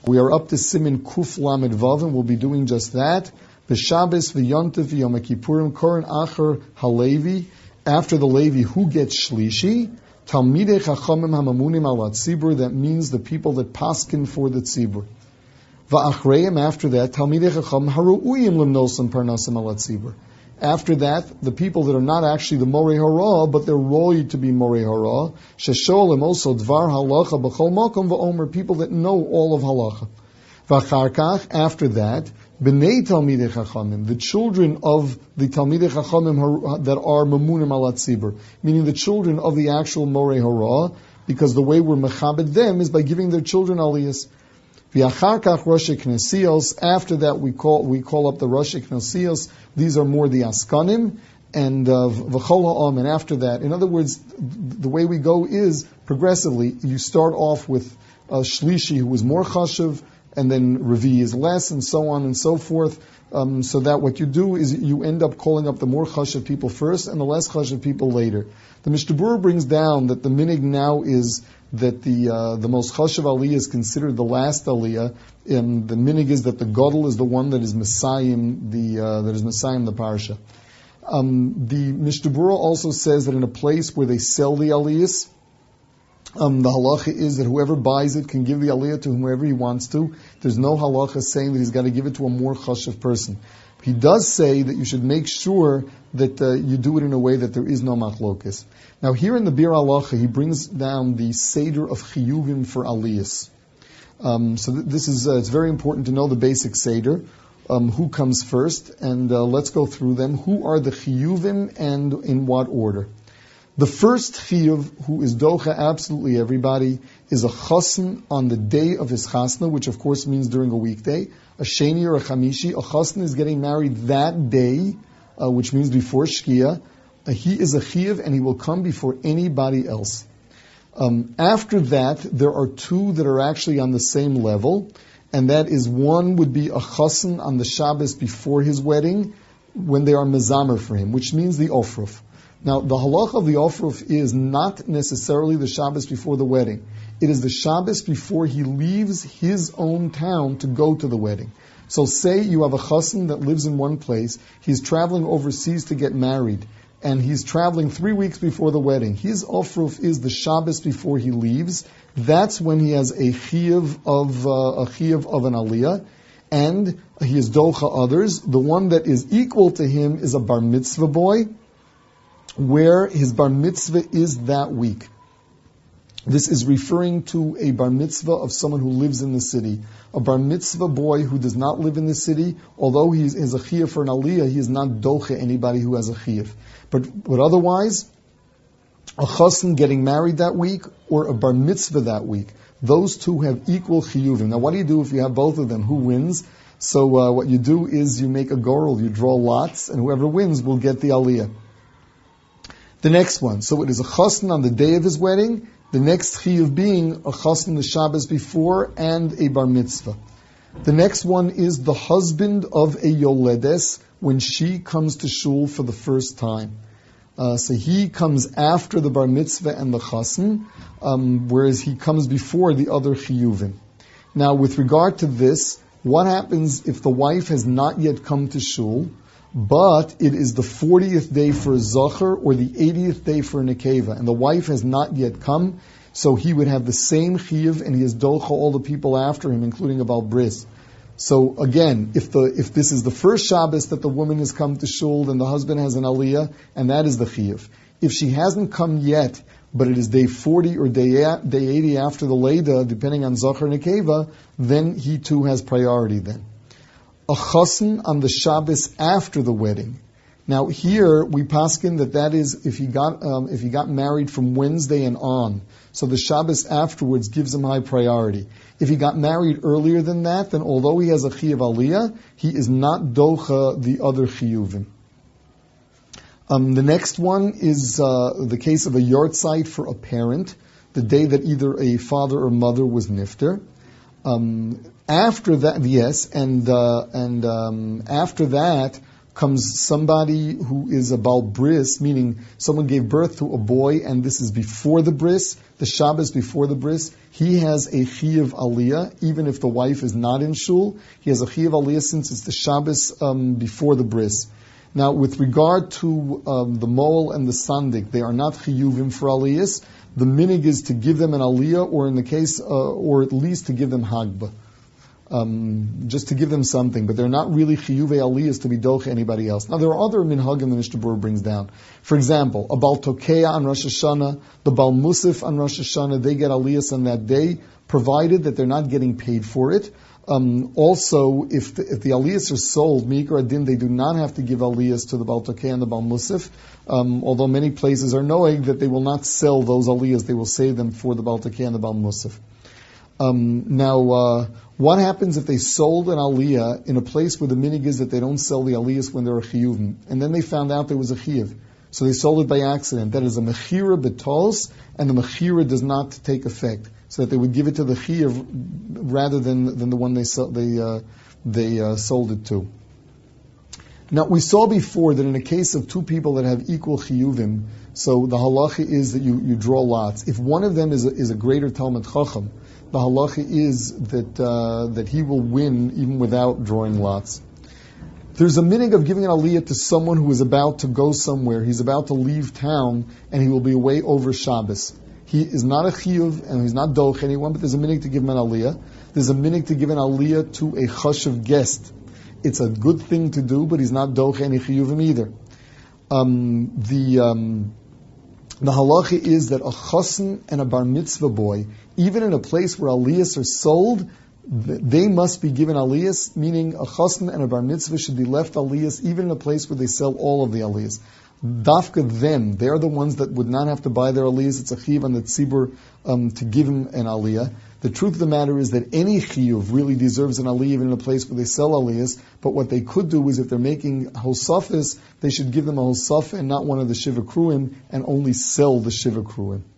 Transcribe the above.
We are up to Siman Kuf Lamed Vav, and we'll be doing just that. The Shabbos, the Yontif, Yom Kippurim, Koran Acher Halevi. After the Levi, who gets Shlishi? Talmidei Chachamim Hamamunim Al Tzibur. That means the people that paskin for the Tzibur. Va'achreim. After that, Talmidei Chachamim Haru'uyim Limnosim Parnasim Al Tzibur. After that, the people that are not actually the Morei Hara, but they're roy to be Morei Hara. Shesholim also Dvar Halacha B'chol Makom V'omer, people that know all of Halacha. V'acharkach, after that, B'nei Talmidei Chachamim, the children of the Talmidei Chachamim that are Mamunim Al Tzibur, meaning the children of the actual Morei Hara, because the way we're mechabed them is by giving their children aliyas. V'acharkach Rosh Knesios. After that, we call up the Rosh Knesios. These are more the Askanim and V'chol Ha'am. And after that, in other words, the way we go is progressively. You start off with Shlishi, who is more chashuv, and then Revi is less, and so on and so forth. So that what you do is you end up calling up the more chashuv people first and the less chashuv people later. The Mishnah Berurah brings down that the minig now is that the most chashuv aliyah is considered the last aliyah, and the minig is that the gadol is the one that is messiahim the parsha. The Mishnah Berurah also says that in a place where they sell the aliyahs, the halacha is that whoever buys it can give the aliyah to whomever he wants to. There's no halacha saying that he's got to give it to a more chashuv person. He does say that you should make sure that you do it in a way that there is no machlokes. Now here in the Bir Halacha, he brings down the Seder of Chiyuvim for Aliyas. This is it's very important to know the basic Seder, who comes first, and let's go through them. Who are the Chiyuvim and in what order? The first Chiyuv, who is Docha absolutely everybody, is a Chassan on the day of his Chasna, which of course means during a weekday. A Sheni or a Chamishi, a Chassan is getting married that day, which means before Shkia. He is a Chiyuv and he will come before anybody else. After that, there are two that are actually on the same level, and that is one would be a Chassan on the Shabbos before his wedding, when they are Mezamer for him, which means the Ofruf. Now, the halach of the Ofruf is not necessarily the Shabbos before the wedding. It is the Shabbos before he leaves his own town to go to the wedding. So say you have a chassan that lives in one place, he's traveling overseas to get married, and he's traveling 3 weeks before the wedding. His Ofruf is the Shabbos before he leaves. That's when he has a chiyuv of an aliyah, and he is docha others. The one that is equal to him is a bar mitzvah boy, where his bar mitzvah is that week. This is referring to a bar mitzvah of someone who lives in the city. A bar mitzvah boy who does not live in the city, although he is a chiyuv for an aliyah, he is not doche anybody who has a chiyuv. But otherwise, a chassan getting married that week or a bar mitzvah that week, those two have equal chiyuvim. Now what do you do if you have both of them? Who wins? So what you do is you make a gorel, you draw lots, and whoever wins will get the aliyah. The next one, so it is a chassan on the day of his wedding, the next chiyuv being a chassan the Shabbos before and a bar mitzvah. The next one is the husband of a yoledes when she comes to shul for the first time. So he comes after the bar mitzvah and the chassan, whereas he comes before the other chiyuvim. Now with regard to this, what happens if the wife has not yet come to shul, but it is the 40th day for a Zachar or the 80th day for a Nekeva, and the wife has not yet come, so he would have the same Chiyuv, and he has Docha all the people after him, including a Baal Bris. So again, if this is the first Shabbos that the woman has come to shul, then the husband has an Aliyah, and that is the Chiyuv. If she hasn't come yet, but it is day 40 or day 80 after the Leda, depending on Zachar and Nekeva, then he too has priority then. A chassan on the Shabbos after the wedding. Now here we paskin that is if he got married from Wednesday and on, so the Shabbos afterwards gives him high priority. If he got married earlier than that, then although he has a chiyuv aliyah, he is not docha the other chiyuvim. The next one is the case of a yortzeit for a parent, the day that either a father or mother was nifter. After that, yes, and after that comes somebody who is a Baal Bris, meaning someone gave birth to a boy, and this is before the Bris, the Shabbos before the Bris, he has a Chiyuv Aliyah, even if the wife is not in Shul. He has a Chiyuv Aliyah since it's the Shabbos before the Bris. Now, with regard to the Moel and the Sandik, they are not Chiyuvim for Aliyahs. The minig is to give them an Aliyah, or in the case, or at least to give them Hagba. Just to give them something, but they're not really chiyuvei aliyahs to be doch anybody else. Now there are other minhagim the Mishnah Berurah brings down. For example, a Baal Tokeya on Rosh Hashanah, the Baal Musaf on Rosh Hashanah, they get aliyahs on that day, provided that they're not getting paid for it. Also, if the aliyahs are sold, Mikra Adin, they do not have to give aliyahs to the Baal Tokeya and the Baal Musaf, although many places are knowing that they will not sell those aliyahs, they will save them for the Baal Tokeya and the Baal Musaf. What happens if they sold an aliyah in a place where the minig is that they don't sell the aliyahs when there are chiyuvim, and then they found out there was a chiyuv, so they sold it by accident? That is a mechira betos, and the mechira does not take effect, so that they would give it to the chiyuv rather than the one they sold it to. Now we saw before that in a case of two people that have equal chiyuvim, so the halacha is that you draw lots. If one of them is a greater Talmid Chacham, the halacha is that he will win even without drawing lots. There's a minig of giving an aliyah to someone who is about to go somewhere. He's about to leave town, and he will be away over Shabbos. He is not a chiyuv, and he's not doch anyone, but there's a minig to give him an aliyah. There's a minig to give an aliyah to a chashuv guest. It's a good thing to do, but he's not doch any chiyuvim either. The halacha is that a chassan and a bar mitzvah boy, even in a place where aliyahs are sold, they must be given aliyahs, meaning a chassan and a bar mitzvah should be left aliyahs, even in a place where they sell all of the aliyahs. Dafka them, they're the ones that would not have to buy their aliyahs. It's a chiyuv on the tzibur to give him an aliyah. The truth of the matter is that any chiyuv really deserves an aliyah even in a place where they sell aliyahs, but what they could do is if they're making hosafis, they should give them a hosaf and not one of the shiva kruim, and only sell the shiva kruim.